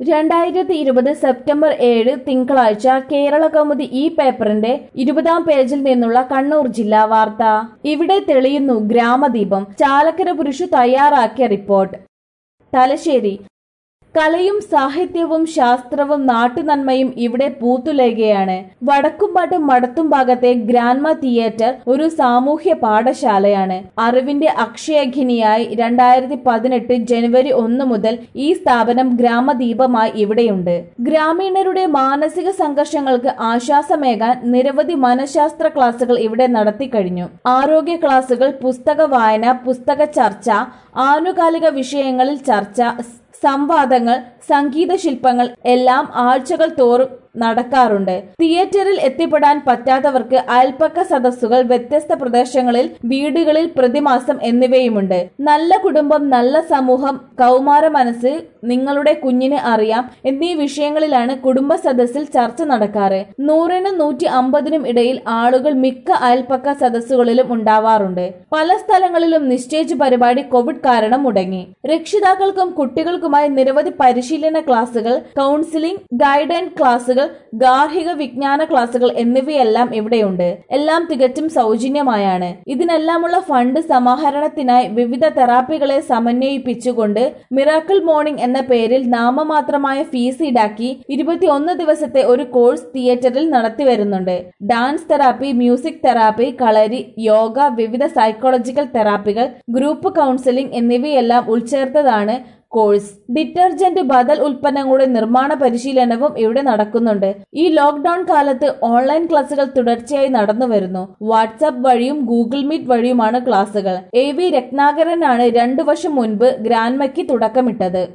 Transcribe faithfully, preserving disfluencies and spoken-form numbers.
രണ്ടായിരത്തി ഇരുപത് സെപ്റ്റംബർ ഏഴ് തിങ്കളാഴ്ച കേരള കൗമുദി ഈ പേപ്പറിന്റെ ഇരുപതാം പേജിൽ നിന്നുള്ള കണ്ണൂർ ജില്ലാ വാർത്ത. ഇവിടെ തെളിയുന്നു ഗ്രാമദീപം. ചാലക്കര പുരുഷു തയ്യാറാക്കിയ റിപ്പോർട്ട്. തലശ്ശേരി. കലയും സാഹിത്യവും ശാസ്ത്രവും നാട്ടുനന്മയും ഇവിടെ പൂത്തുലയുകയാണ്. വടക്കുംപാട്ട് മടത്തും ഭാഗത്തെ ഗ്രാൻമ തിയേറ്റർ ഒരു സാമൂഹ്യ പാഠശാലയാണ്. അറിവിന്റെ അക്ഷയഖനിയായി രണ്ടായിരത്തി പതിനെട്ട് ജനുവരി ഒന്ന് മുതൽ ഈ സ്ഥാപനം ഗ്രാമദീപമായി ഇവിടെയുണ്ട്. ഗ്രാമീണരുടെ മാനസിക സംഘർഷങ്ങൾക്ക് ആശ്വാസമേകാൻ നിരവധി മനഃശാസ്ത്ര ക്ലാസുകൾ ഇവിടെ നടത്തിക്കഴിഞ്ഞു. ആരോഗ്യ ക്ലാസുകൾ, പുസ്തക വായന, പുസ്തക ചർച്ച, ആനുകാലിക വിഷയങ്ങളിൽ ചർച്ച, സംവാദങ്ങൾ, സംഗീത ശില്പങ്ങൾ എല്ലാം ആഴ്ചകൾ തോറും നടക്കാറുണ്ട്. തിയേറ്ററിൽ എത്തിപ്പെടാൻ പറ്റാത്തവർക്ക് അയൽപ്പക്ക സദസ്സുകൾ, വ്യത്യസ്ത പ്രദേശങ്ങളിൽ വീടുകളിൽ പ്രതിമാസം എന്നിവയുമുണ്ട്. നല്ല കുടുംബം, നല്ല സമൂഹം, കൗമാര മനസ്സ്, നിങ്ങളുടെ കുഞ്ഞിനെ അറിയാം എന്നീ വിഷയങ്ങളിലാണ് കുടുംബ സദസ്സിൽ ചർച്ച നടക്കാറ്. നൂറിനും നൂറ്റി അമ്പതിനും ഇടയിൽ ആളുകൾ മിക്ക അയൽപ്പക്ക സദസ്സുകളിലും ഉണ്ടാവാറുണ്ട്. പല സ്ഥലങ്ങളിലും നിശ്ചയിച്ച പരിപാടി കോവിഡ് കാരണം മുടങ്ങി. രക്ഷിതാക്കൾക്കും കുട്ടികൾക്കുമായി നിരവധി പരിശീലന ക്ലാസുകൾ, കൗൺസിലിംഗ്, ഗൈഡൻസ് ക്ലാസുകൾ, ഗാർഹിക വിജ്ഞാന ക്ലാസുകൾ എന്നിവയെല്ലാം ഇവിടെയുണ്ട്. എല്ലാം തികച്ചും സൗജന്യമായാണ്. ഇതിനെല്ലാമുള്ള ഫണ്ട് സമാഹരണത്തിനായി വിവിധ തെറാപ്പികളെ സമന്വയിപ്പിച്ചുകൊണ്ട് മിറാക്കിൾ മോർണിംഗ് എന്ന പേരിൽ നാമമാത്രമായ ഫീസ് ഈടാക്കി ഇരുപത്തിയൊന്ന് ദിവസത്തെ ഒരു കോഴ്സ് തിയേറ്ററിൽ നടത്തിവരുന്നുണ്ട്. Dance therapy, music therapy, kalari, yoga, വിവിധ സൈക്കോളജിക്കൽ തെറാപ്പികൾ, ഗ്രൂപ്പ് കൗൺസിലിംഗ് എന്നിവയെല്ലാം ഉൾച്ചേർത്തതാണ് കോഴ്സ്. ഡിറ്റർജന്റ് ബദൽ ഉൽപ്പന്നങ്ങളുടെ നിർമ്മാണ പരിശീലനവും ഇവിടെ നടക്കുന്നുണ്ട്. ഈ ലോക്ക്ഡൌൺ കാലത്ത് ഓൺലൈൻ ക്ലാസുകൾ തുടർച്ചയായി നടന്നു വരുന്നു. വാട്സാപ്പ് വഴിയും ഗൂഗിൾ മീറ്റ് വഴിയുമാണ് ക്ലാസുകൾ. എ വി രത്നാകരനാണ് രണ്ടു വർഷം മുൻപ് ഗ്രാൻമയ്ക്ക് തുടക്കമിട്ടത്.